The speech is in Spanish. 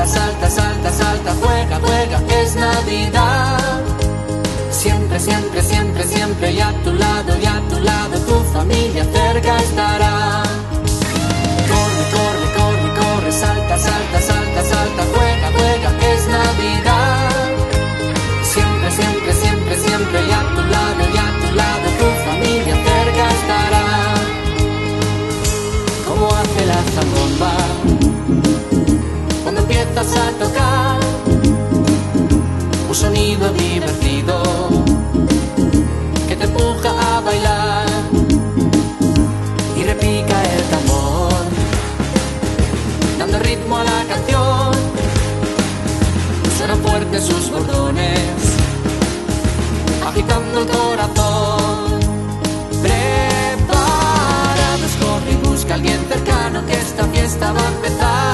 salta, salta, salta, juega, juega, es Navidad. Siempre, siempre, siempre, siempre, y a tu lado, tu familia cerca estará. Corre, corre, corre, corre, salta, salta, salta, salta, juega, juega, es Navidad. Siempre, siempre, siempre, siempre, y a tu lado, tu familia cerca estará. Como hace la zambomba cuando empiezas a tocar, un sonido divertido que te empuja a bailar. Y repica el tambor, dando ritmo a la canción. Suenan fuertes sus bordones, agitando el corazón. Preparados, corre y busca a alguien cercano, que esta fiesta va a empezar.